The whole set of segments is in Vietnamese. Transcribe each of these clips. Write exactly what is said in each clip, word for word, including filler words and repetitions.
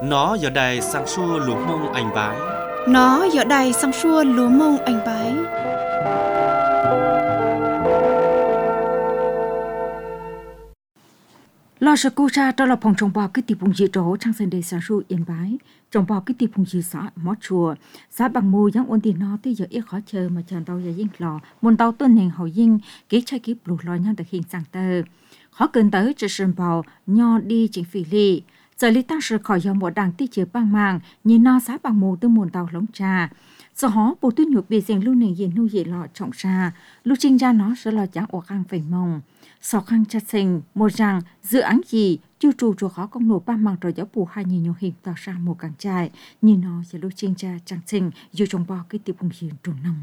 Nó giờ đây sang xua lúa mông anh bái. Nó giờ đây sang xua lúa mông anh bái. Lo sợ cô cha cho là phòng trồng bò cái tiệp bùng dị trổ trang sân đề sang xua yên bái. Trồng bò cái tiệp bùng dị xã mót chùa. Xã bằng mù giáng ôn tiền nó tới giờ ít khó chờ mà chàng tàu giờ dinh lò. Môn tàu tuân hình hậu dinh kế trai kiếp lụt lò nhau từ hình sang tờ. Khó cần tới cho sân bò nho đi chính phỉ lì. Giờ lý tăng sự khỏi dòng bộ đảng tí chứa băng mạng, nhìn nó xã bằng mù từ môn tàu lống trà. Giờ hó bộ tuyết nhục bì dành lưu nền diện nuôi dễ lọ trọng trà, lưu trình ra nó sẽ lọ chẳng ổ khăn phải mông. Sau khăn chặt sinh, một rằng dự án gì, chú trù cho khó công nổ băng mạng rồi giáo bù hai nhìn nhau hình tạo ra một càng trai, nhìn nó sẽ lưu trình ra chẳng sinh, dù trong bò cái tiệp hùng hiền trùn nông.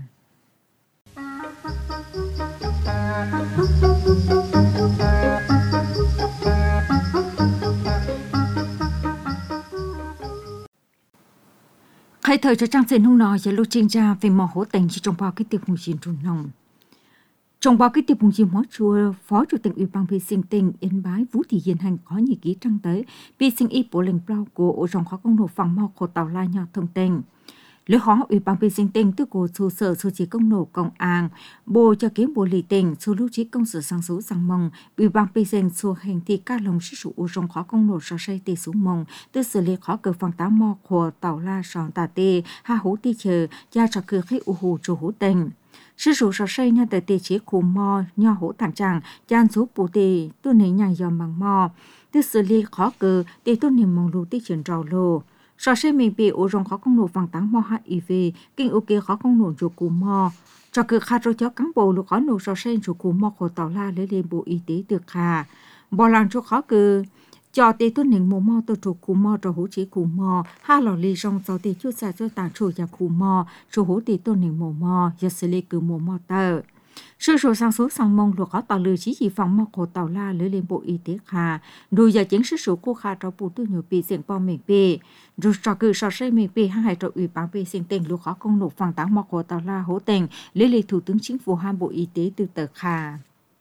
Khai thời cho trang diện hông nọ sẽ lưu trình ra về mỏ hỗ tình chỉ trong bao cái tiệp hùng hiền trùn nông. Trong bao cái tiệp hùng hiền mót chùa, Phó Chủ tịch Ủy ban vệ sinh tỉnh Yên Bái Vũ Thị Hiền Hành có nhị ký trăng tới vệ sinh y bộ lệnh bao của ổ rồng khó công nổ phẳng mò của tàu la nhỏ thông tình. Lễ khó Ủy ban vệ sinh tỉnh từ cổ trụ sở số chỉ công nổ công an, bộ cho kiếm bộ lì tỉnh, số lưu trí công sở sang số sang mông, Ủy ban vệ sinh số hành thị ca lồng sức sụ ổ rồng khó công nổ so xây tê số mông, từ xử lý khó cờ phẳng tá mò của tàu la sòn tà tê, ha hú tê chờ, gia cho cửa khí ủ hù chủ hú tình. Sư sụ sở xây nha tờ tê chế khu mò, nho hỗ thẳng tràng, chan số bù tê, tu nấy nhà dòm bằng mò, từ xử lý khó cờ, tê tu niềm mong lưu tê chuyển rào lô. Sở xây mình bị ổ rồng khó công nổ vàng táng mò hát i vê, kinh ổ kia khó công nổ chủ cú mò. Cho cờ khá rô cho cán bộ lưu khó nổ sở xây chủ cú mò của tàu la lấy lên bộ y tế được khá. Bỏ làng cho khó cờ, cho tê tu nình mô mò tờ chủ cú mò cho hỗ chế cú mò, ha lò lì rong cho tê chút xa cho tàng chủ nhà cú mò, cho hỗ tê tu nình mô mò, giờ xử lý cử mô mò tờ. Sư sổ sang số sang mông lùa khó tàu lưu chí chỉ phòng mò của tàu la lấy lên bộ y tế khá. Rồi giờ chính sư sổ cô khá cho bù tư nhiều bị diện bò mình bì. Rồi cho cử sở xây mình bì hai cho ủy ban bì sinh tình lùa khó công nộp phẳng táng mò của tàu la hỗ tình lấy lên thủ tướng chính phủ ham bộ y tế từ tờ khá.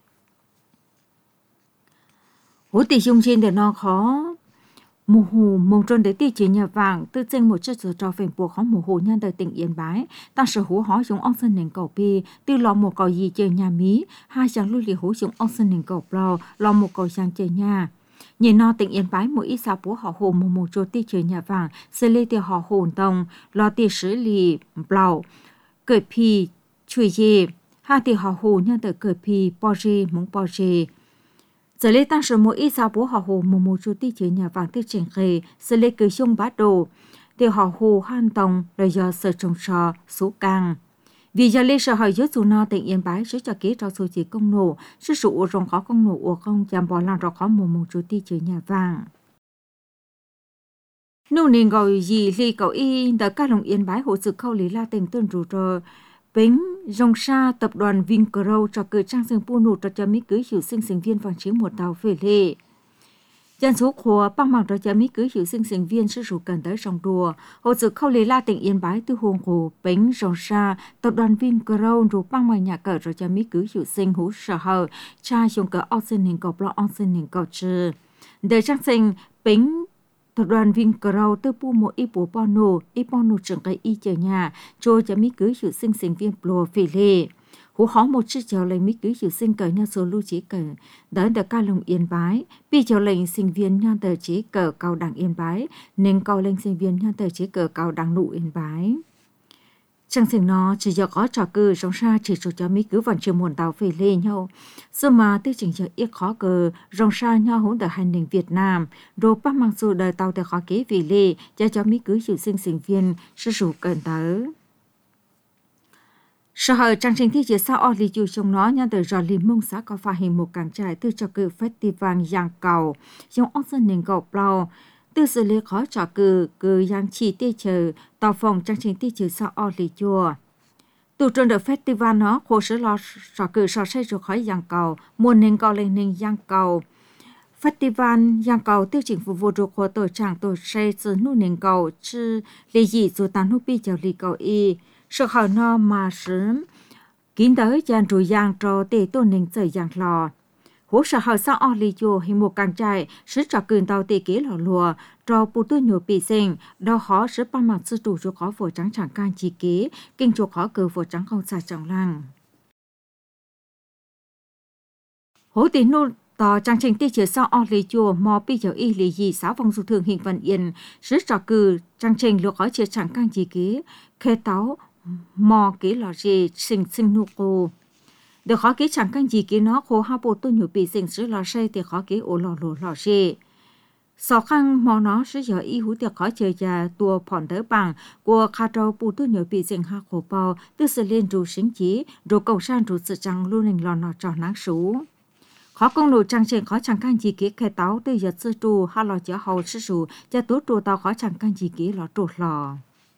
Hỗ tỷ dung trên để nó khó mù hồ mông trôn để tiêu chỉ nhà vàng tư tranh một chất giờ cho phèn buộc khó mù hồ nhân đời tỉnh Yên Bái ta sở hú hóa dùng ông sân nền cầu pi tiêu lò một cầu gì chơi nhà mí hai chàng lưu lì hú dùng ông sân nền cầu bò lò một cầu chàng chơi nhà nhìn nó tỉnh Yên Bái mỗi ít sao bố họ hồ mù mù trôn tiêu chơi nhà vàng sẽ lê tiêu họ hồn tông lò tiêu xử lì bò cởi pi chui dê hai tiêu họ hồ nhân đời cởi pi bò dê mông bò dê. Giờ lê tăng sở mỗi ít sao bố họ hồ mù mù chú tí chứa nhà vàng tiêu trình khề, giờ lê cử xung bát đồ, tiêu họ hồ han tông, rồi giờ sở trồng sò, số càng. Vì giờ lê sở hỏi dưới dù no tỉnh Yên Bái sẽ cho kế cho số chỉ công nổ, sức sụ ổ rồng khó công nổ ổ không chạm bỏ làng rõ khó mù mù chú tí chứa nhà vàng. Nụ nền gọi gì lì cậu y, đã ca lòng Yên Bái hộ sự khâu lý la tỉnh tuần rủ rờ. Bính, dòng xa tập đoàn Vincro cho cử trang sinh pu nụ cho cho mỹ cưới hiểu sinh sinh viên vàng chiếm một tàu về lệ. Dân số của băng mạng cho cho mỹ cưới hiểu sinh sinh viên sử dụng cần tới dòng đùa. Hộ sự khâu lý la tỉnh Yên Bái từ hồn của Bính, dòng xa tập đoàn Vincro rủ băng mạng nhà cờ cho cho mỹ cưới hiểu sinh hữu sở hờ cha dùng cờ ong sinh hình cầu blo ong sinh hình cầu trừ. Để trang sinh Bính tập đoàn Vincro từ pu một ít bộ bono, ít bono trường cái y chờ nhà, cho cho mỹ cưới hiệu sinh sinh viên pro phê lệ. Hú khó một chiếc chào lệnh mỹ cưới hiệu sinh cờ nhà số lưu chế cờ, đỡ được ca lồng Yên Bái, bị chào lệnh sinh viên nhà tờ chế cờ cao đẳng Yên Bái, nên cao lệnh sinh viên nhà tờ chế cờ cao đẳng nụ Yên Bái. Chẳng sinh nó chỉ do có trò cư trong xa chỉ cho cho mỹ cứ vẫn chưa muốn tàu về lê nhau. Dù mà tư trình cho ít khó cờ, trong xa nhau hỗn đợt hành đình Việt Nam, rồi bác mang dù đời tàu để khó kế về lê, cho cho mỹ cứ chịu sinh sinh viên, sử dụng cần tớ. Sở hở trang trình thi chế sao ở lý dù trong nó nhân đời rõ lý mông xã có phá hình một càng trải từ cho cư festival giang cầu, dùng ốc dân nền cầu blau, từ xử lý khó trò cử, cử giang chỉ tê chờ, tàu phòng trang trình tê chờ sao ở lý chùa. Tù trôn được festival nó khổ sở lo trò cử so xây rồi khỏi giang cầu, muôn nền cầu lên nền giang cầu. Festival giang cầu tiêu chỉnh phục vụ của tổ trạng tổ xây từ nụ nền cầu, chứ lý dị dù tàn nụ bi chờ lý cầu y, sở hở nó mà sớm, kín tới dàn rùi giang trò tê tôn nền trời giang lò. hỗ trợ họ sao ở lý do hình một càng trai sẽ trả quyền tàu tì kế lò lùa cho bù tư nhiều bị sinh đó họ sẽ ban mặt sư chủ cho khó phổ trắng chẳng can chỉ kế kinh cho khó cờ phổ trắng không xa trọng lăng hỗ tín nô tỏ trang trình tì chứa sao ở lý do mò bị giờ y lý gì sáu vòng dù thường hình vận yên sẽ trả cử trang trình lục khó chứa chẳng can chỉ kế khê táo mò kế lò gì sinh sinh nụ cô được khó kế chẳng can gì kế nó khô ha bộ tôi nhiều bị sinh sứ lò say thì khó kế ổ lò lò lò gì sọ khăn mò nó sẽ giờ y hú tiệc khó chơi già tua phòn tới bằng của khá trâu bộ tôi nhiều bị sinh ha khổ bao từ sự liên rù sinh chí rồi cầu san rù sự chẳng luôn hình lò nọ trò nắng sú khó công nụ trang trình khó chẳng can gì kế khai táo từ giờ sư trù ha lò chở hầu sư sù cho tốt trù tao khó chẳng can gì kế lò trù lò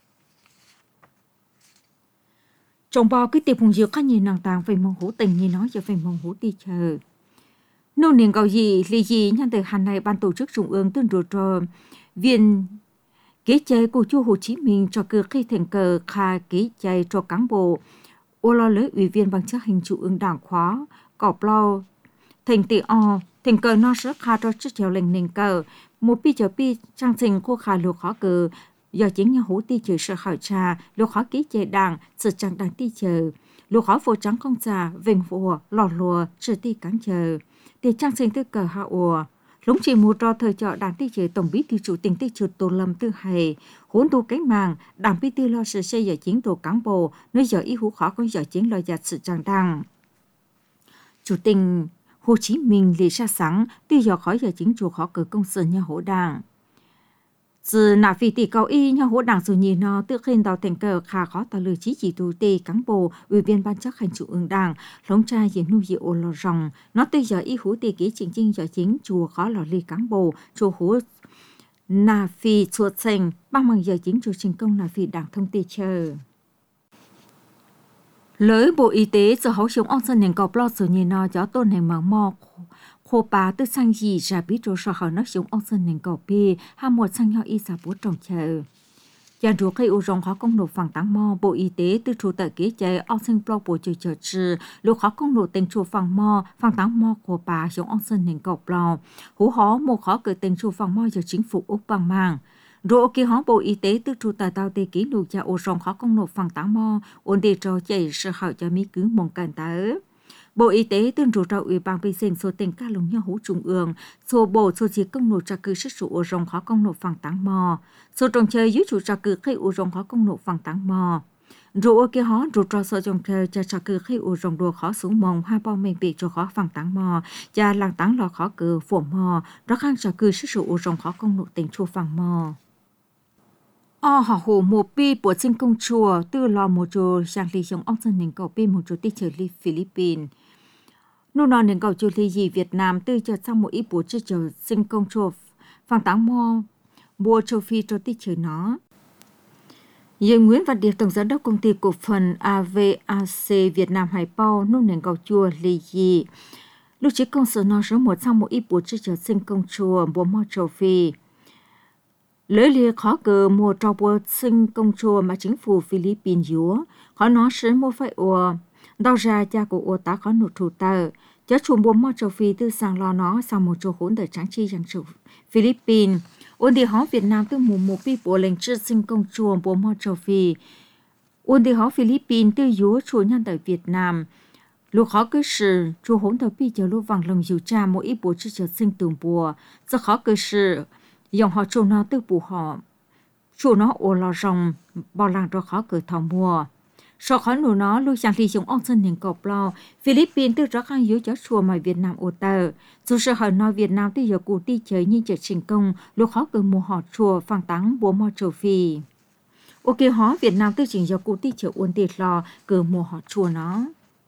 trong bao cái tiệp hùng diệu khác nhìn nàng tàng về mong hữu tình như nói cho về mong hữu ti chờ nô niên cầu gì lý gì nhân từ hàn này ban tổ chức trung ương tương đối cho viên kế chế của chu Hồ Chí Minh cho cử khi thành cờ khai kế chế cho cán bộ ô lo lưới ủy viên ban chấp hành trung ương đảng khóa cọp lo thành tỷ o thành cờ nó rất khai cho chức trèo lệnh nền cờ một pi chờ pi trang trình khô khai lục khó cờ do chính nhà hữu ti chờ sự hỏi trà lục khó ký chế đảng sự trang đảng ti chờ lục khó phổ trắng không trà vinh phổ lò lùa sự ti cán chờ thì trang trình tư cờ hạ ùa lũng chỉ một trò thời trợ đảng ti chờ tổng bí thư chủ tịch ti chờ Tô Lâm Tư Hầy hỗn tu cánh màng đảng bí thư lo sự xây dựng chính tổ cán bộ nơi giờ y hữu khó có giờ chính lo giặt sự trang đảng chủ tịch Hồ Chí Minh lý ra sáng tuy giờ khỏi giờ chính chủ khó cử công sự nhà hỗ đảng từ nạp vì tỷ cầu y nhà hỗ đảng dù nhìn nó tự khen đào thành cờ khá khó tạo lừa chí chỉ tù tê cán bộ ủy viên ban chấp hành trung ương đảng lóng trai hiện nuôi dị ô lò ròng nó tuy giờ y hú tỷ ký chính chính giờ chính chùa khó lò ly cán bộ chùa hú nạp vì chùa thành bằng bằng giờ chính chùa trình công nạp vì đảng thông tê chờ lưới Bộ Y tế giờ hậu chống ông dân nền cầu lo dù nhìn nó cho tôn hành mạng mò khô bà tư sang gì ra biết rồi sao họ nói chúng ông dân nền cầu bì hay một sang nhau y sa bố trồng chờ nhà ruột khi u rong khó công nộp phẳng tăng mò Bộ Y tế từ chủ tờ kế chế ông sinh pro bộ chờ chờ trừ lúc khó công nộp tên chủ phẳng mò phẳng tăng mò của bà chúng ông dân nền cầu lo hú hó một khó cử tên chủ phẳng mò giờ chính phủ úc bằng mang rồi khi họ Bộ Y tế từ chủ tờ tàu tê ký nụ cha u rong khó công nộp phẳng tăng mò ổn định cho chạy sự hậu cho mỹ cứ mong cần tới Bộ Y tế tương rủ ra ủy ban bê sinh số tỉnh ca lùng nhau hữu trung ương, số bộ số chỉ công nộp trả cử sức số ô rong khó công nộp phẳng tăng mò, số trồng chơi dưới chủ trả cử khi ô rong khó công nộp phẳng tăng mò. Rồi ô kia họ rủ ra số trồng chơi cho trả cử khi ô rong đồ khó xuống mông hai bao mình bị cho khó phẳng tăng mò, và làng tăng lò khó cử phổ mò, đó khang trả cử sức số ô rong khó công nộp tỉnh chùa phẳng mò. Ô họ hồ một bi bộ sinh công chùa từ lò một chùa sang lý giống ông dân nền cầu bi một chùa tích trở lý Philippines. Nô nò nền cầu chùa lý gì Việt Nam từ chợ sang một ít bộ chữ chợ sinh công chùa phẳng táng mò bộ châu Phi cho tích trở nó. Dương Nguyễn Văn Điệp tổng giám đốc công ty cổ phần a vê a xê Việt Nam Hải Bao nô nền cầu chùa lý gì. Lúc chỉ công sở nó số một sang một ít bộ chữ chợ sinh công chùa bộ mò châu Phi. Lưỡi lìa khó cờ mua trò bộ sinh công chùa mà chính phủ Philippines dúa, khó nó sẽ mua phải ủa, đau ra cha của ủa tá khó nụ thủ tờ, chớ chùa bộ mò châu Phi từ sang lo nó sang một chỗ hỗn đời tráng chi dành chủ Philippines, ôn đi hóa Việt Nam từ mùa một bi bộ lệnh chữ sinh công chùa bộ mò châu Phi, ôn đi hóa Philippines từ dúa chùa nhân đời Việt Nam, lúc khó cơ sự chùa hỗn đời bi chờ lúc vàng lồng dù cha mỗi ít bộ chữ chợ sinh tường bùa, rất khó cơ sự dòng họ chủ nó từ bù họ chủ nó ô lò rồng bao làng cho khó cử thảo mùa sau khó nụ nó lưu sang lý dùng ông dân nền cọp lo Philippines từ rất khăn yếu cho chùa mà Việt Nam ô tờ dù sự hỏi nói Việt Nam từ giờ cụ ti chơi như chợ trình công lúc khó cử mùa họ chùa phang táng bố mò châu Phi ok họ Việt Nam từ trình giờ cụ ti chơi uốn tiệt lo cử mùa họ chùa nó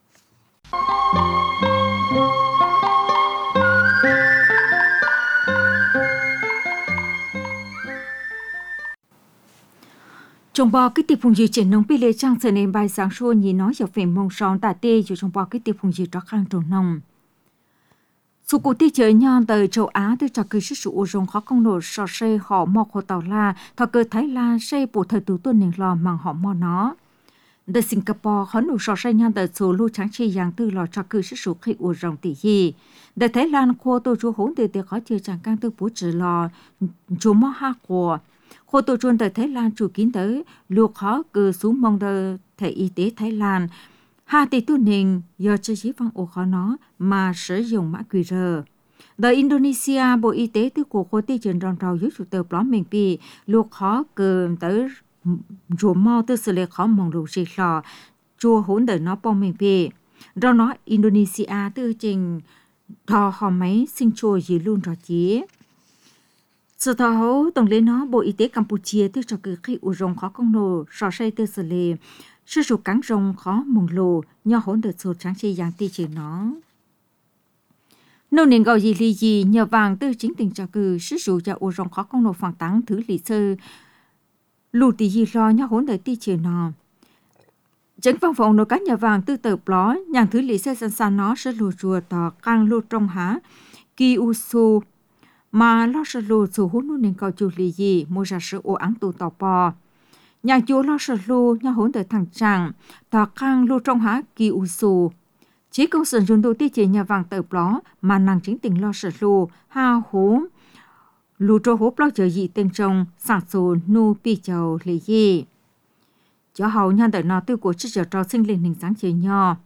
trong bao cái tiệp phùng gì trên nông pi lê trang trở nên bài sáng xua nhìn nói giờ phải mong son tả têอยู่trong bao cái tiệp phùng gì đó khang trổ nông số cụ ti chơi nhon từ châu Á từ trà cư sức sụ rong khó công nổ sò xe họ mò khô tàu la thọ cơ Thái Lan xe bộ thời tù tuân nền lò màng họ mò nó Tại Singapore, họ nụ sò say nhân tại số lưu trắng chi yang tư lò cho cư sức sụp khi ủ rộng tỷ hi. Tại Thái Lan, khu tổ chú hỗn từ để khó chơi chẳng càng tư bố trừ lò chú mò hạ của. Khu tổ chuôn tại Thái Lan chủ kín tới lưu khó cư xuống mong tới thể y tế Thái Lan. Hà tỷ tu nền do chơi chí văn ổ khó nó mà sử dụng mã quy rờ. Tại Indonesia, Bộ Y tế tư của khu tế trường rong rào dưới chủ tờ blog mình bị lưu khó cư tới chùa mò tư xử lý khó mong lưu gì lò chùa hỗn đời nó bong mình bị. Do nó Indonesia tư trình thò hò máy sinh chùa gì luôn rõ chí. Sự thò hấu tổng lý nó Bộ Y tế Campuchia tư cho cử khi ủ rồng khó công nổ sò say tư xử lý sư sụp cắn rồng khó mong lù nho hỗn đời sụt tráng chi giang ti chỉ nó. Nô nền gọi gì lì gì nhờ vàng tư chính tình cho cử sư sụp cho ủ rồng khó công nổ phẳng tắng thứ lý sơ lù tỷ gì lo nho hỗn đời ti chỉ nó. Chính văn phòng nội các nhà vàng tư tờ bló nhàng thứ lý sơ sẵn sàng nó sẽ lù chùa tỏ căng lù trong há kỳ u su mà lo sợ lù dù hôn nô nền gọi chủ lì gì mua ra sự ổ áng tù tỏ bò. Nhà chúa lo sợ lù nhà hỗn đời thằng chẳng tỏ căng lù trong há kỳ u su. Chỉ công sử dụng đồ ti chỉ nhà vàng tờ bló mà nàng chính tình lo sợ lù ha hú lù trô hố bló chờ dị tên trông sẵn sổ nu pi chầu lì gì. Chó hầu nhân đời nó tư của chức trở trò sinh lên hình sáng chơi nhỏ.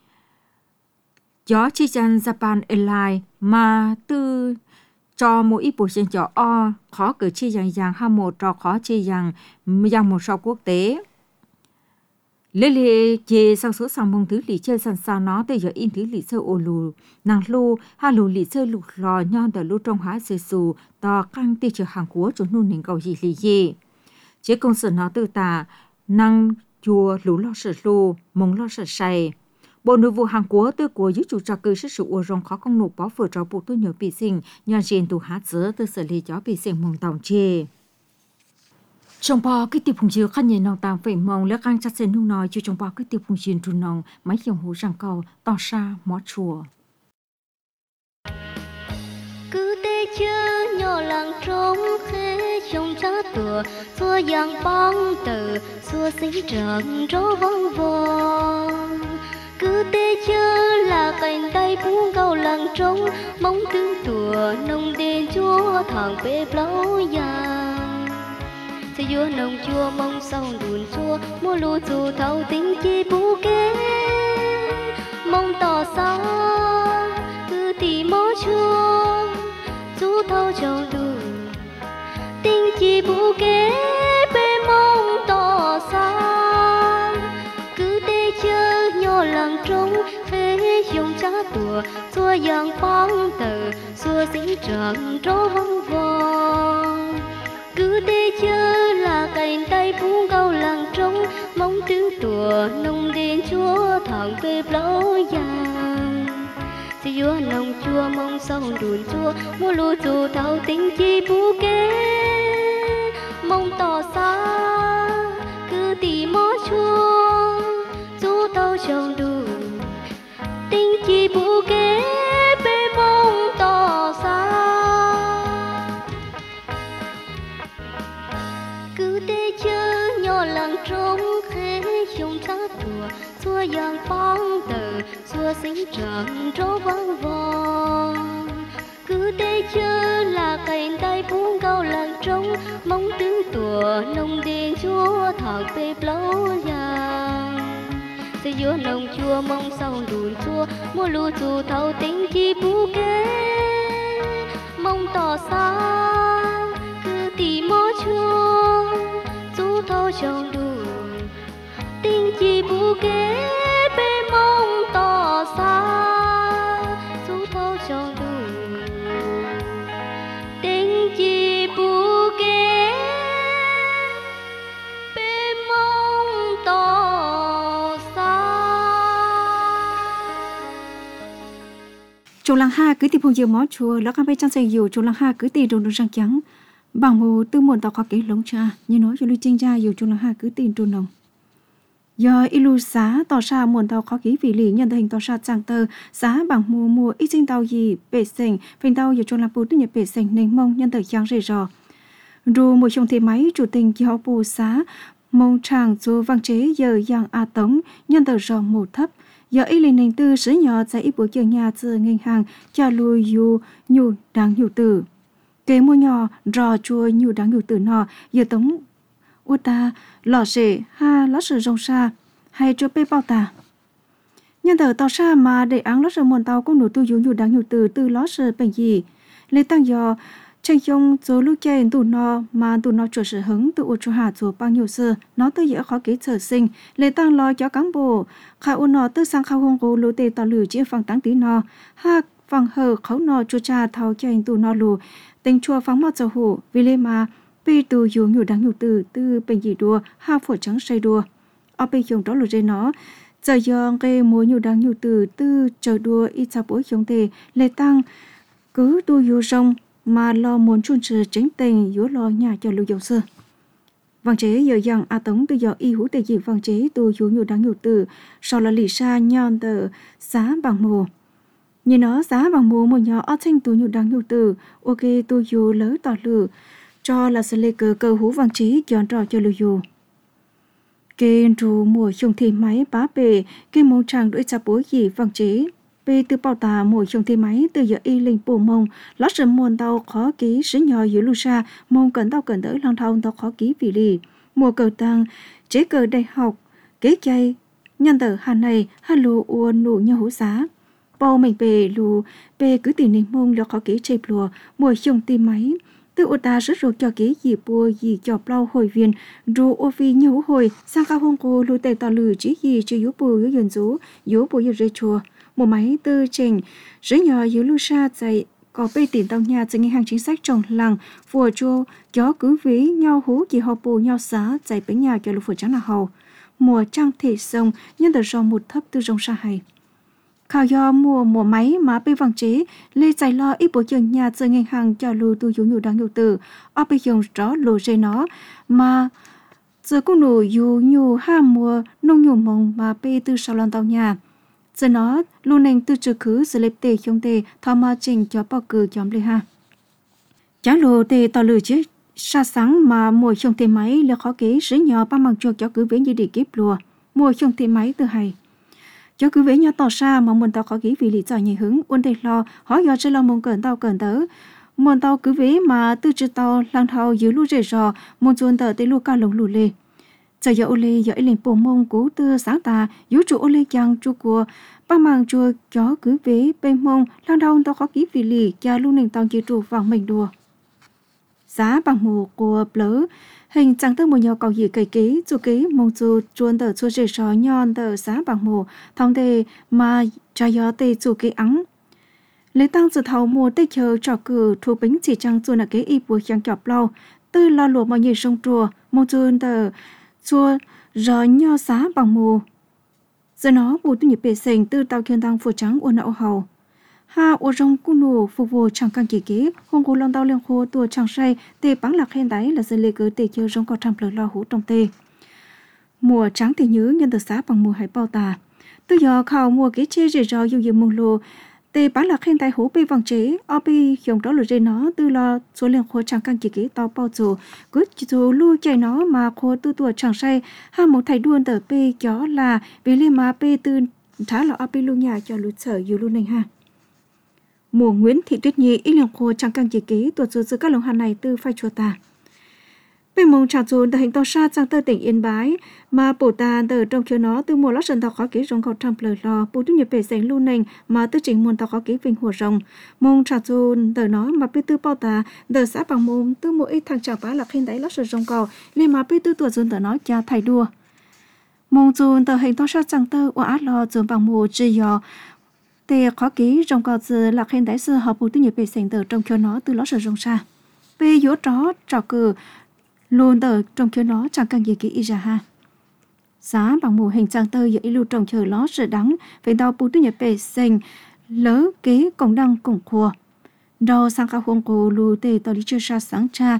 Chó chi chân Japan Airlines mà tư cho một ít bộ sinh chó o khó cử chi dàng dàng ha một trò khó chi dàng dàng một sau quốc tế. Lê lê chê sang số sang mong thứ lý chơi sẵn sàng nó tới giờ in thứ lý sơ ô lù nàng lù ha lù lý sơ lục lò nhon đời lù trong hóa sơ sù tò căng tì chờ hàng của chỗ nụ nền cầu gì lý gì. Chế công sở nó tư tà năng chùa lũ lo sợ lù mong lo sợ say. Bộ nội vụ Hàn Quốc tư của dưới chủ trò cư sức sự ua rong khó công nộp bó phở trò bộ tôi nhớ bị sinh nhờ trên tù hát giữa tư xử lý chó bị sinh mong tàu chê. Trong bò cái tiệp hùng chiều khăn nhẹ nòng tàng phải mong lỡ căng chặt xe nung nói chứ trong bò cái tiệp hùng chiều trùn nòng máy dòng hú răng cầu tỏ xa mó chùa. Cứ tê chơ nhỏ làng trống khế trong cha tùa xua giang bóng tờ xua xí trợn rô vong vong. Cứ tê chơ là cành tay buông cầu làng trống mong tương tùa nông đền chúa thằng bê blau giang. Sẽ vua nông chua mong sau đùn chua mua lúa dù thâu tính chi bú kế mong tỏ xa cứ tì mó chua dù thâu trong đùn tính chi bú kế bê mong tỏ xa cứ tê chơ nhỏ làng trống khế dùng cha tùa xua giang bóng tờ xua xí trợn rô vong vong. Cứ tê chơ là cành tay buông câu làng trống mong tương tùa nông đền chúa thằng bê blau giang. Sẽ vua nông chua mong sau đùn chua mua lúa dù thâu tính chi bú kế mong tỏ xa cứ tì mó chua dù thâu trong đùn tính chi bú kế bê mong tỏ xa. Cứ tê chơ nhỏ làng trống khế dùng cha tùa xua giang bóng tờ xua xí trợn rô vang vong. Cứ tê chơ là cành tay buông câu làng trống mong tương tùa nông đền chúa thằng bê blau giang. Sẽ vua nông chua mong sau đùn chua mua lúa dù thâu tính chi bú kế mong tỏ xa cứ tì mó chua dù thâu trong đùn tính chi bú kế bê mong tỏ xa dù thâu trong đùn tính chi bú kế bê mong tỏ xa. Trong làng ha cứ tìm hùng nhiều mó chùaแล้วกันไปจังใส่อยู่trong làng ha cứ tìm trong trong trắng bằng mù tư muộn tàu khó kỹ lống cha như nói cho lưu trinh chaอยู่trong làng ha cứ tìm trong nòng giờ ilu xá tàu xa muộn tàu khó kỹ vì lý nhận hình tàu xa chẳng tờ xá bằng mù mùa ít sinh tàu gì bể sành phanh tàuอยู่trong làng bù tư nhập bể sành nên mong nhân tờ giang rề rò rồi một trong thế máy chủ tình kỳ họ bù xá mong chàng dù văn chế giờ yang a tống nhân tờ rò một thấp giờ ý linh hình tư sứ nhỏ在一部giờ nhà giờ ngành hàng cho lùi dù nhu đáng nhu tử kế mua nhỏ rò chua nhu đáng nhu tử nọ giờ tống ô ta lò sể ha ló sử rong sa hay cho bê bao ta nhân tờ tàu sa mà để áng ló sử mòn tàu cũng nụ tu dù nhu đáng nhu tử từ ló sử bệnh gì lê tăng giờ tranh dùng số lúc chơi tụ nó mà tụ nó chủ sự hứng tự u chu hà chủ bao nhiêu sự nó tự dễ khó kỹ trở sinh lệ tăng lo cho cán bộ khai u nó tự sang khao hông cô lô tê tàu lử chia phẳng tăng tí nó ha phẳng hờ khấu nó chu cha thao chơi tụ nó lù tình chua phẳng mót dầu hủ vì lê mà pi tụ dù nhiều đáng nhiều từ từ bệnh gì đùa ha phổ trắng say đùa ở bên dùng đó lù dây nó giờ giờ cái mùa nhiều đáng nhiều từ từ chờ đùa ít sao bối dùng tê lệ tăng cứ tu dù rong mà lo muốn chôn sự chính tình giữa lo nhà cho lưu dầu xưa văn chế giờ rằng a tống từ giờ y hữu tề gì văn chế tu dù nhiều đáng nhiều từ sau là lì sa nhon tờ giá bằng mùa nhìn nó giá bằng mùa một nhỏ ở trên tu nhiều đáng nhiều từ ok tu dù lỡ tỏ lử cho là sự lê cờ cơ hữu văn chế chọn trò cho lưu dù kê trù mùa chung thì máy bá bề kê mong trang đuổi cha bối gì văn chế về từ bao tà mỗi trong thi máy từ giờ y linh bổ mông lót sớm muôn tàu khó ký sứ nhỏ dưới lù sa mông cần tàu cần tới lang thao tàu khó ký vì lì mùa cờ tăng chế cờ đại học kế chay nhân tờ hà này hà lù uôn nụ nhau hữu giá bao mình về lù về cứ tìm nên mông lo khó ký chê lùa mùa trong thi máy từ ô ta rất rồi cho ký gì bùa gì cho bao hồi viên ru ô phi nhau hồi sang cao hông cô lù tề tàu lử chỉ gì chỉ yếu bùa yếu dần rú yếu bùa yếu rơi chùa một máy tư trình dưới nhỏ dưới lưu sa dạy có bê tiền tàu nhà từ ngân hàng chính sách trồng làng phùa chua gió cứ ví nhau hú chỉ họ bù nhau xá dạy bánh nhà cho lục phùa trắng là hầu mùa trăng thể sông nhân tờ do một thấp tư rong sa hay khảo do mùa mùa máy mà bê vàng chế lê dạy lo ít bộ trường nhà từ ngân hàng cho lưu tu dụ nhiều đáng nhiều từ ở bê dùng rõ lô dây nó mà giờ cũng nụ dù nhiều ha mùa nông nhiều mong mà bê tư sau lần tàu nhà giờ nó luôn nên từ trừ khứ sự lệp tề không tề thao ma trình cho bao cử nhóm lê ha chả lô tề tàu lử chứ sa sáng mà mùa không tề máy là khó kế sứ nhỏ ba bằng chuột cho cứ vế như đi kiếp lùa mùa không tề máy từ hay cho cứ vế nhỏ tàu xa mà muốn tàu khó kế vì lý do nhảy hứng ôn tề lo hỏi do chơi lo muốn cẩn tàu cẩn tớ muốn tàu cứ vế mà từ trừ tàu lang thao dưới lũ rễ rò muốn chuồn tờ tề lũ cao lồng lù lê giờ giờ ô lê giờ lên bổ mông cố tư sáng tà yếu chủ ô lê chàng chu của ba màng chùa chó cứ vế bên mông lang đau tao khó ký vì lì cha luôn nền tao chỉ trụ vàng mình đùa giá bằng mù của blớ hình chẳng tới một nhỏ cầu gì cày ký chu ký mông chu chuồn tờ chu rễ sò nhon tờ giá bằng mù thông tề mà cho gió tề chu ký ắng lấy tăng sự thầu mùa tây chờ trò cử thu bính chỉ trang chuồn là cái y bùa chẳng chọc lâu tư lo lụa mọi người sông chùa mông chuồn tờ chua rò nho xá bằng mù giờ nó bù tu nhịp bể sành từ tàu kiên tăng phù trắng uốn nậu hầu ha ô rong cu nù phục vụ chẳng càng kỳ kế hông cố lòng tàu liên khô tua chẳng say tê bắn lạc khen đáy là giờ lê cứ tê chơi rong có trăm lờ lo hú trong tê mùa trắng thì nhớ nhân từ xá bằng mùa hải bao tà từ giờ khảo mùa kế chê rề rò dù dường mông lô tê bắn lạc khen đáy hú bê vàng chế ở bê dùng đó là rê nó từ lo số liên khô chẳng càng kỳ kế tàu bao dù cứ dù lui chạy nó mà khô tư tua chẳng say ha một thầy đuôn tờ bê chó là vì liên mà bê tư thả là ở bê luôn nhà cho lụt sở dù luôn này ha mùa Nguyễn Thị Tuyết Nhi ít liên khô chẳng càng kỳ kế tuột dù giữa các lồng hàn này từ phai chùa ta bên mông trà dồn tại hình to sa sang tơ tỉnh Yên Bái mà bổ ta tờ trong kia nó từ mùa lót sần tàu khó kỹ rong cầu trăm lời lò bù tu nhập bể sành lưu nành mà tư chỉnh muôn tàu khó kỹ vinh hồ rồng mông trà dồn tờ nó mà bê tư bao ta tờ xã bằng mông từ mỗi thằng chàng bá là khen đáy lót sần rong cầu liên mà bê tư tuột dồn tờ nó cha thầy đua mông dồn tờ hình to sa sang tơ oa át lò dồn bằng mùa chì yò tê khó kỹ rong cầu giờ là khen đáy xưa hợp bù tu nhập bể sành tờ trong kia nó từ lót sần rong xa bê yếu chó trò cử luôn tờ trong kia nó chẳng càng gì kỹ y ra ha giá bằng mùa hình trang tơ giữa lưu trồng chờ ló sợ đắng về đào bù tư nhập bể xanh lỡ kế cổng đăng cổng khua đào sang cao hông cổ lù tê tàu đi chơi xa sáng cha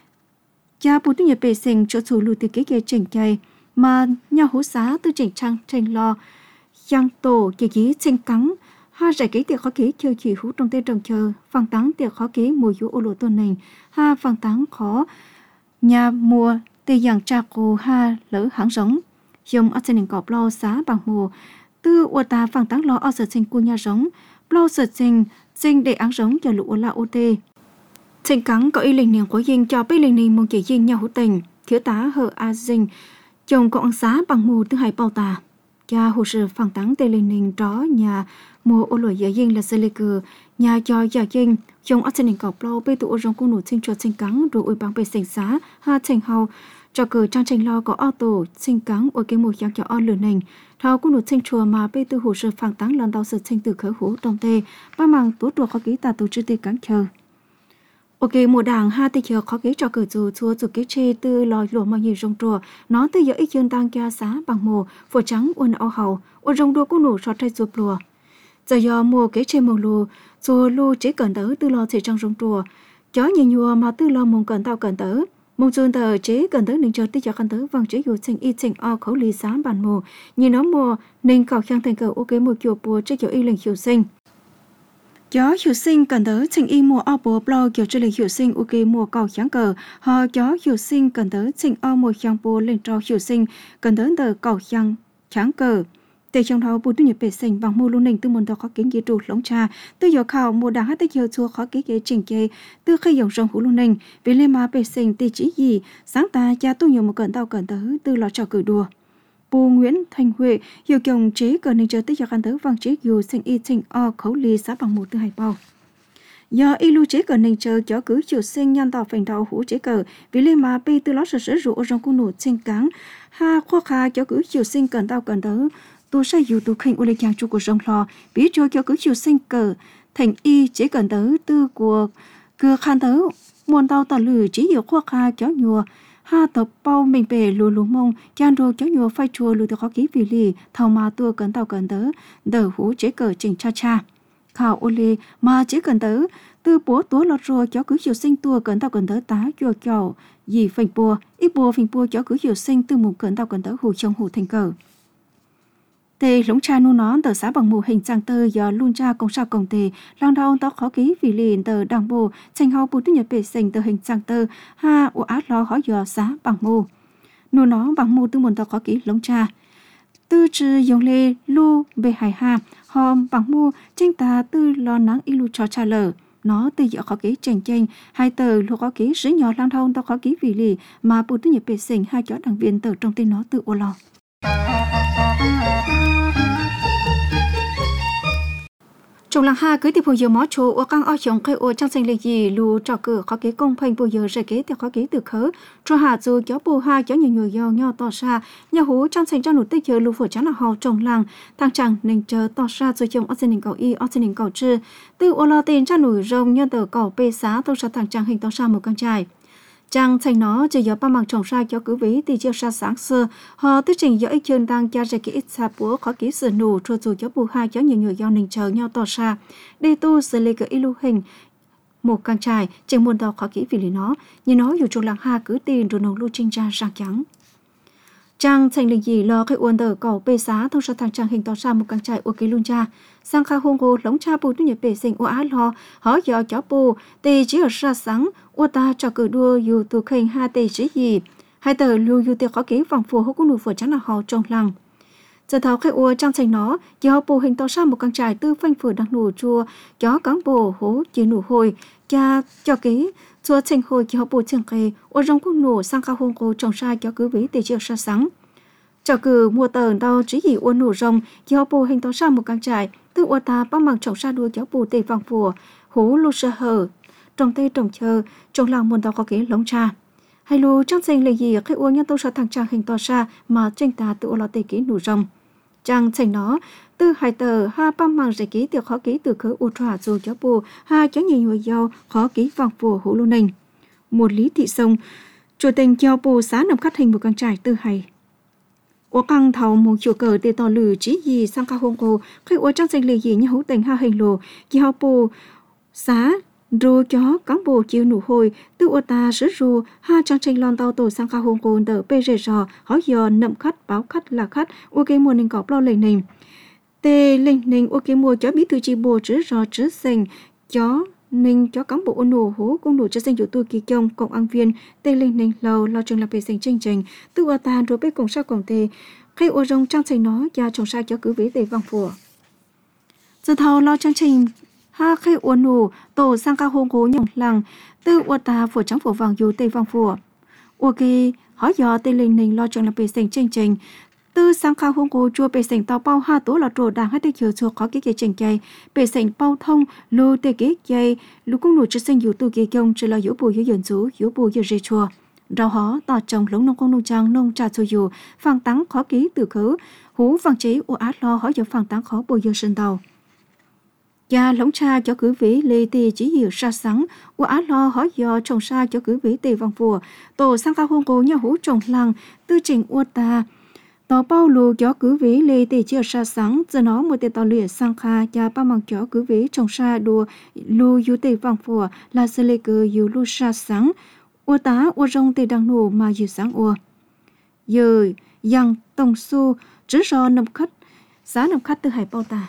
cha bù tư nhập bể xanh chỗ chủ lù tê kế kế chỉnh chay mà nhau hú xá tư chỉnh trang tranh lo giang tổ kỳ ký chênh cắn ha giải kế tiệc khó kế chơi chỉ hú trong tê trồng chờ phang táng tiệc khó kế mùa dụ ô lộ tôn nành ha phang táng khó nhà mùa tê yang cha cô ha lỡ hãng giống dùng ở trên cọp lo xá bằng mù tư ô ta phẳng táng lo ở sở trình của nhà giống lo sở trình trình để áng giống cho lũ là ô tê trình cắn có ý linh niệm của dinh cho bê linh niệm mong chỉ dinh nhau hữu tình thiếu tá hờ a dinh chồng có ăn xá bằng mù tư hai bao tà cha hồ sơ phẳng táng tê linh niệm đó nhà mùa ô lội giờ dinh là sơ lê cờ nhà cho giờ dinh chồng ở trên cọp lo bê tụ ô rong cung nụ trình cho trình cắn rồi ôi bằng bê sinh xá ha trình hầu cho cờ trang trình lo có ô tô trình cắn ở cái mùa giang cho ô lửa nền thao cũng nụ trình chùa mà bê tư hồ sơ phẳng táng lần đầu sự trình từ khởi hữu trong tê ba mang tố đùa có ký tà tổ chức tê cắn chờ ok mùa đảng ha tê chờ khó ký cho cờ dù chùa dù ký chê tư lòi lụa mà nhiều rong chùa nó tư giờ ít chân tăng kia xá bằng mùa phổ trắng uốn ao hầu uốn rong đua cũng nụ sọt trai chụp lùa giờ giờ mùa ký chê mùa lùa chùa lùa chỉ cần tớ tư lo chỉ trong rong chùa chó nhiều nhùa mà tư lo mùng cần tao cần tớ mong chuồn tờ chế cần tới nên chờ tí cho khăn tới vang chế dù trình y trình o khẩu lý sáng bản mùa nhìn nó mùa nên cầu khang thành cầu ok mùa kiểu bùa chế kiểu y lệnh hiệu sinh chó hiệu sinh cần tới trình y mùa o bùa blo kiểu chế lệnh hiệu sinh ok mùa cầu kháng cờ họ chó hiệu sinh cần tới trình o mùa khang bùa lên trò hiệu sinh cần tới tờ cầu khang kháng cờ tề trong đó bùa tu nhập bể sinh bằng mùa luôn nền tư môn đó khó kiến kế trụ lống trà tư giờ khảo mùa đảng hát tới giờ chùa khó kế kế chỉnh kế tư khai dòng rong hữu luôn nền vì lên mà bể sinh tề chỉ gì sáng ta cha tu nhiều một cận tao cận tớ tư lọ trò cử đùa bùa Nguyễn Thành Huệ hiệu chồng chế cờ nền chờ tư giờ khăn tớ vang chế dù sinh y trình o khẩu lý xã bằng một tư hải bao do y lưu chế cờ nền chờ cho cứ chiều sinh nhân tàu phèn đầu hữu chế cờ vì lên mà bê tư lọ sợ sợ rủ ở trong cung nổ trên cáng ha khoa kha cho cứ chiều sinh cận tao cận tớ tôi sẽ dù tôi khinh ule chàng chu của rong lò bí cho cho cứ chiều sinh cờ thành y chỉ cần tới tư của cưa khan tới muôn tao tao lử chỉ hiểu khoa kha chó nhùa ha tập bao mình về lù lù mông chan rô chó nhùa phai chùa lù từ khó ký vì lì thầu mà tua cần tao cần tới đờ hú chế cờ chỉnh cha cha khảo ule mà chỉ cần tới tư bố túa lọt rồi chó cứ chiều sinh tua cần tao cần tới tá chùa chào gì phình bùa ít bùa phình bùa chó cứ chiều sinh tư mù cần tao cần tới hù trong hù thành cờ tề lũng cha nu nón tờ xã bằng mù hình trang tơ do luôn cha công sao công tề lang đau tao khó ký vì liền tờ đảng bộ tranh hao bù tư nhập bể sinh tờ hình trang tơ ha u át lo khó dò xã bằng mù nu nó bằng mù tư môn tao khó ký lũng cha tư trừ dùng lê lu bề hải ha hòm bằng mù tranh ta tư lo nắng ilu cho cha lờ nó từ giờ khó ký chèn chèn hai tờ lu khó ký sứ nhỏ lang đau tao khó ký vì lì mà bù tư nhập bể sinh hai chó đảng viên tờ trong tin nó tự ô lo trong làng ha cứ tiếp hồi giờ mó chỗ ở căng ở trong cái ô trang sinh lệ gì lù trò cửa khó kế công phanh bây giờ ra kế thì khó kế từ khớ cho hạ dù cháu bù ha cháu nhiều nhiều giàu nhau to xa nhà hú trang sinh trang nụ tích giờ lù phổi chán là hò trong làng thang chẳng nên chờ to xa rồi chồng ở trên đỉnh cầu y ở trên đỉnh cầu trư từ ô lo tiền trang nổi rồng nhân tờ cầu bê xá tôi sa thang trang hình to xa một căn trải trang thành nó chỉ giờ ba mạng trồng ra cho cứ ví thì chưa sa sáng sơ họ tư trình giờ ít chân đang cha ra kỹ ít xa búa khó kỹ sửa nụ cho dù cho bù hai cho nhiều người giao nình chờ nhau to xa đi tu xử lý cái ilu hình một căn trải trên muôn tàu khó kỹ vì lý nó như nó dù trong làng ha cứ tiền rồi nông lưu trinh ra rạng trắng trang thành lịch gì lo cái uốn tờ cầu bê xá thông sa thang trang hình to xa một căn trải ở cái luôn cha sang kha hông cô lống cha bù tu nhập bể sinh ô á lo họ giờ cháu bù tê chỉ ở xa sáng ô ta cho cử đua dù tu khinh ha tê chỉ gì hai tờ lưu dù tê khó ký vòng phù hốc cũng nụ phù chắn là họ trong làng giờ tháo cái ô trang thành nó giờ bù hình to xa một căn trải tư phanh phù đang nụ chua chó cán bù hố chỉ nụ hồi cha cho ký chua thành hồi cho bù trường kề ô rong cũng nụ sang kha hông cô trồng sai cho cứ ví tê chỉ ở xa sáng cho cử mua tờ đau chỉ gì ô nụ rong giờ bù hình to xa một căn trải tư ô ta bắt mang trồng sa đua cháu bù tê vàng phù hú lu sơ hở trồng tê trồng chờ trồng làng muôn tao có kế lống trà hay lu trang sinh lệ gì cái ô nhân tao sa thằng trang hình to sa mà tranh ta tự ô lo tê kỹ nụ rong trang thành nó tư hai tờ ha bắt mang giải kỹ tiểu khó kỹ từ khởi ô trà dù cháu bù ha cháu nhiều người giàu khó kỹ vàng phù hú lu nình một lý thị sông chùa tình cháu bù xá nằm khát hình một căn trải tư hay ô căng thầu một chỗ cờ để tỏ lử chỉ gì sang ca hông cô khi ô trang sinh lì gì như hữu tình ha hình lồ chỉ học bù xá rô chó cán bù chiều nụ hồi tư ô ta sứ rô ha trang sinh lon tàu tổ sang ca hông cô đỡ bê rề rò hỏi giờ nậm khách báo khách là khách ô kê mua nên cọp lo lệnh nình tê lệnh nình ô kê mua chó bí thư chi bù chữ rò chữ sinh chó ninh cho cán bộ ôn nổ hố công nổ cho sinh chủ tu kỳ công cộng an viên tây linh ninh lầu lo trường lập vệ sinh chương trình tư ở ta rồi bên cùng sa cộng tề khi ô rong trang trình nó và trồng sa cho cứ vế tề vang phùa giờ thầu lo chương trình ha khi ôn nổ tổ sang cao hôn cố nhộng làng tư ở ta phùa trắng phùa vàng dù tề vang phùa ok hỏi giờ tây linh ninh lo trường lập vệ sinh chương trình tư sang khao hông cố chua bề sành tàu bao ha tố là trồ đang hát được hiểu chua khó cái cái trình cây bề sành bao thông lô tê cái cây lũ công nụ cho sinh yếu tu kỳ công chỉ là yếu bùi yếu dần chú yếu bùi yếu dây chua rau hó tỏ trồng lống nông công nông trang nông trà chua dù phang tắng khó ký từ khứ hú vang chế u át lo hỏi giờ phang tắng khó bùi yếu sinh tàu gia lống cha cho cứ vĩ lê tê chỉ hiểu sa sáng u át lo hỏi giờ trồng sa cho cứ vĩ tê vang phùa tổ sang khao hông cố nhà hú trồng lăng tư trình u ta tàu bao lù cho cứ vế lê tê chia sa sáng giờ nó một tê tàu lìa sang kha cha ba mang cho cứ vế trồng sa đùa lù yu tê vang phùa là sơ lê cơ yu lù sa sáng ô tá ô rong tê đang nổ mà yu sáng ô giờ yang tông su chỉ do nằm khách giá nằm khách từ hải bao ta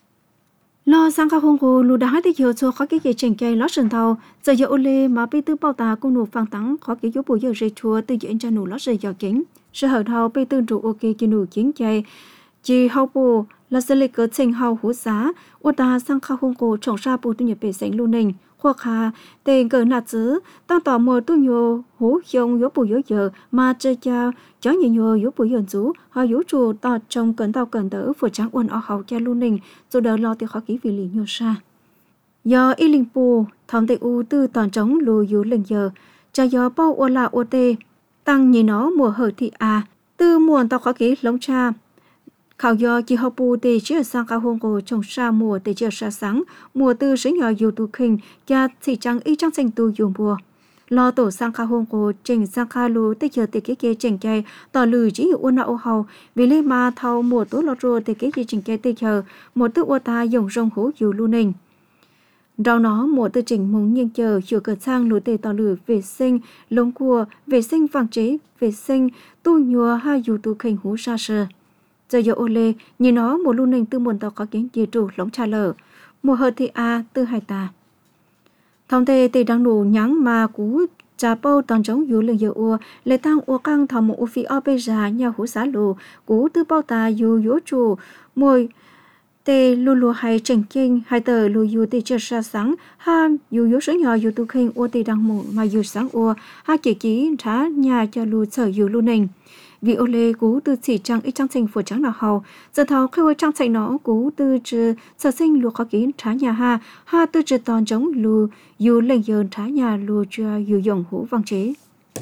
lo sang kha hong cô lù đã hát tê chiều cho khó cái gì chèn cây lót sườn tàu giờ giờ ô lê mà bị tư bao ta cũng nổ phang tắng khó cái yếu bùi giờ rê chua từ giờ cho nổ lót rê giờ kính sự hậu thao bị tương trụ ok kia nụ chiến chạy chỉ hậu bù là sẽ lấy cớ trình hậu hú giá ô ta sang khao hông cổ trồng ra bù tu nhập bể sánh lưu nình hoặc hà tên cờ nạt chứ tăng tỏ mùa tu nhô hú hiông yếu bù yếu giờ mà chơi cha chó nhiều nhô yếu bù yếu chú họ yếu chủ tỏ trong cẩn tàu cẩn đỡ vừa trắng uốn ở hậu cha lưu nình rồi đỡ lo thì khó ký vì lý nhô sa do y linh bù thòng tệ u tư toàn trống lù yếu lần giờ cha do bao ô là ô tê tăng nhìn nó mùa hở thị à tư muộn tao khó ký lông cha khảo do chỉ học bù tê chia sang cao hông cổ trồng sa mùa tê chia sa sáng mùa tư sấy nhỏ dù tu khinh cha chỉ trắng y trắng xanh tu dùng bùa lo tổ sang cao hông cổ trình sang cao lú tê chia tê kế kế trình cây tỏ lử chỉ hiểu uốn nạo hầu vì lê ma thâu mùa tố lọt rùa tê kế kế trình cây tê chờ mùa tư ô ta dùng rong hú dù lu nình rau nó mùa tư trình mong nhiên chờ chiều cờ sang lúa tê tỏ lử vệ sinh lông cua vệ sinh vàng chế vệ sinh tu nhùa hai dù tu khinh hú sa sơ giờ giờ ô lê nhìn nó mùa lu nình tư muộn tàu có kiến gì trụ lóng trà lở mùa hờ thị a tư hai ta thông tê tê đang đủ nhắng mà cú trà bao toàn chống dù lần giờ ua lệ tăng ua căng thòng một phi o bê già nhà hú xá lù cú tư bao ta dù yếu trụ mùi tê lu lu hay trình kinh hai tờ lu yu tê chưa sa sáng ha yu yu sướng nhỏ yu tu khinh ô tê đang mù mà yu sáng ô ha chỉ chỉ trả nhà cho lu sở yu lu nình vì ô lê cú tư chỉ trang ít trang trình phổ trắng nào hầu giờ thầu khi ô trang trình nó cú tư trừ sở sinh lu khó kín trả nhà ha ha tư trừ toàn chống lu yu lên giờ trả nhà lu cho yu dùng hú vang chế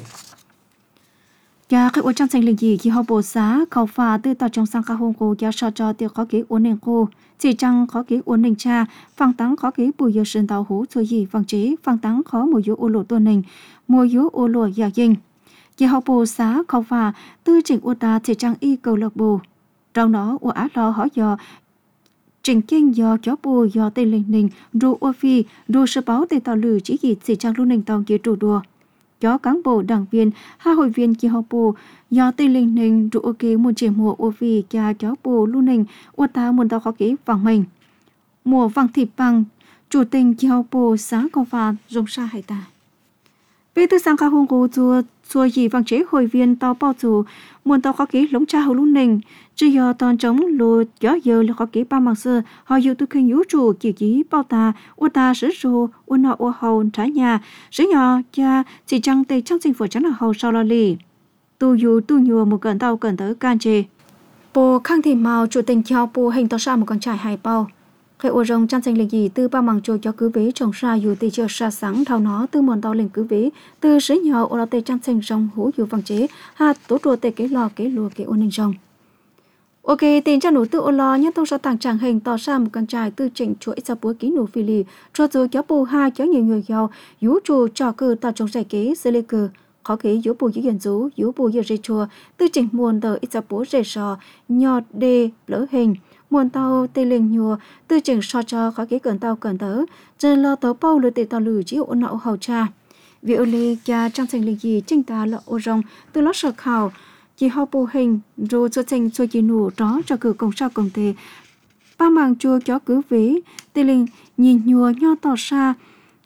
cha khi ô trang trình linh gì khi họ bổ xá khẩu phà tư tạo trong sang ca hông cô cha so cho tiêu khó ký uốn nền cô chỉ trang khó ký uốn nền cha phang tắng khó ký bùi giờ sơn tàu hú cho gì vang chế phang tắng khó mùa yếu ô lộ tuần nền mùa yếu ô lộ giả dinh khi họ bổ xá khẩu phà tư chỉnh ô ta chỉ trang y cầu lộc bù trong đó ô á lo hỏi giờ chỉnh kinh do chó bù do tây linh nền ru ô phi ru sơ báo tây tàu lử chỉ gì chỉ trang lu nền tàu kia trụ đùa cho cán bộ đảng viên hai hội viên kỳ họp bù do tây linh ninh trụ ok một chỉ mùa ô vi cha chó bù lu ninh ô ta muốn tao khó ký vàng mình mùa vàng thịt bằng chủ tình kỳ họp bù sáng còn và dùng sa hải ta về từ sáng cao hông cô chùa chùa gì vàng chế hội viên tao bao chủ muốn tao khó ký lống cha hậu lu ninh chỉ do toàn chống lùi gió giờ là khó ký ba mạng sơ họ dù tôi khinh yếu chủ chỉ chỉ bao ta ô ta sử dụng ô nọ ô hầu trái nhà sử nhỏ cha chỉ trăng tây trăng sinh phổ trắng là hầu sau lo lì tu dù tu nhùa một cẩn tàu cẩn tới can chê bồ khang thì màu chủ tình cho bồ hình tao sa một con trải hai bao khi ô rồng trăng sinh lịch gì từ ba mạng trôi cho cứ vế trồng sa dù tây chưa sa sáng thao nó từ một tàu lên cứ vế từ sử nhỏ ô lo tây trăng sinh rồng hú dù vàng chế ha tố đùa tây cái lò cái lùa cái ô ninh rồng ok tiền cho nụ tự ô lo nhất tông sao tàng trạng hình tỏ ra một con trai tư chỉnh chuỗi sa búa ký nụ phi lì cho dù kéo bù ha kéo nhiều người giàu yú chù trò cử tạo trong giải kế xử lý cử khó ký yú bù yú hiền rú yú bù yú rê chùa tư chỉnh muôn tờ ít sa búa rê sò nhọt đê lỡ hình muôn tàu tê linh nhùa tư chỉnh so cho khó ký cẩn tàu cẩn tớ trên lo tớ bao lừa tê tàu lử chỉ ô nọ hầu cha vì ô lê cha trong thành lịch gì trinh ta lọ ô rồng từ lót sợ khảo chỉ họ bù hình rồi cho thành cho chỉ nụ đó cho cử công sao công tề ba màng chua chó cứ vế tê linh nhìn nhùa nho tỏ xa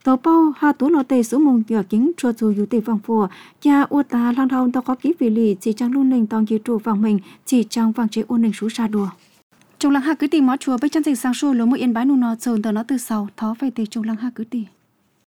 tổ bao hà tổ lọ tê số mông giờ kính chua dù dù tê vàng phùa cha u ta lang thao tao có ký vị lì chỉ trang luôn nền tòng chỉ trụ vàng mình chỉ trang vàng chế ôn nền sú sa đùa trong lăng ha cứ tìm mó chùa bây chân dịch sang xu lúa một yên bái nụ nọ dồn tờ nó từ sau thó về tê trong lăng ha cứ tìm